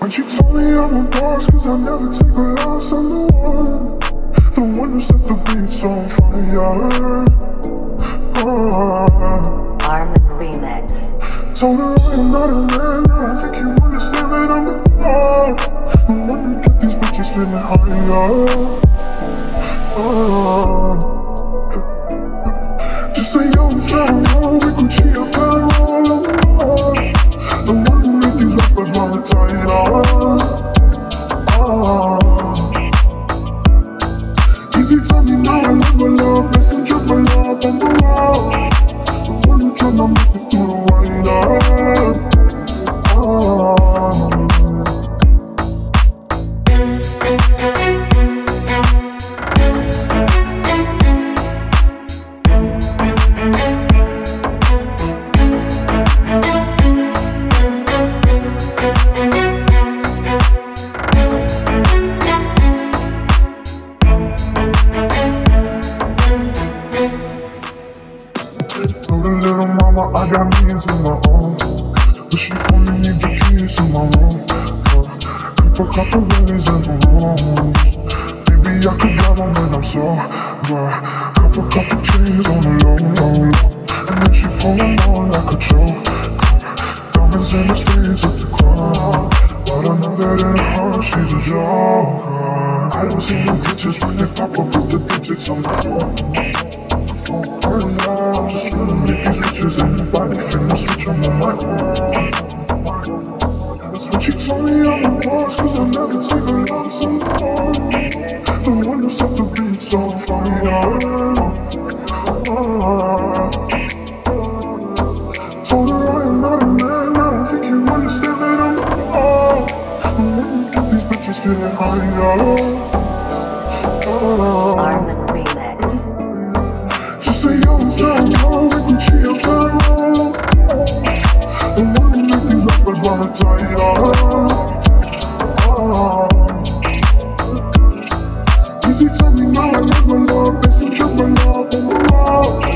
And she told me I'm a boss, cause I never take a loss. I'm the one who set the beats on fire. Armin Remix. Told her I am not a man, I don't think you understand that I'm the one who get these bitches feeling higher. Just say yo, it's not wrong, we could cheat up and roll. The one who make these rappers wanna tie it up. Easy tell me now I level up, messenger my love on the wall. The one who tryna make it through the wind up. Told the little mama I got millions of my own, but she only needs the keys to my room. Couple lilies in the rooms. Maybe I could drive them when I'm sober. Couple chains on the low. And then she pull them on like a choke. Diamonds in the streets of the crowd, but I know that in her heart she's a joker. I don't see no pictures when they pop up with the digits on my phone. I'm just trying to make these riches. Anybody finna switch on my own. That's when she told me I'm a boss, cause I never take a loss. I'm the one who set the beats on fire. Told her I am not a man, I don't think you understand that I'm the one who get these bitches feeling higher. Armin Remix. Just say yo, it's not wrong, we can cheat up and roll. The one who make these rappers wanna tie it up. Easy tell me now I level up, messenger my love on the wall.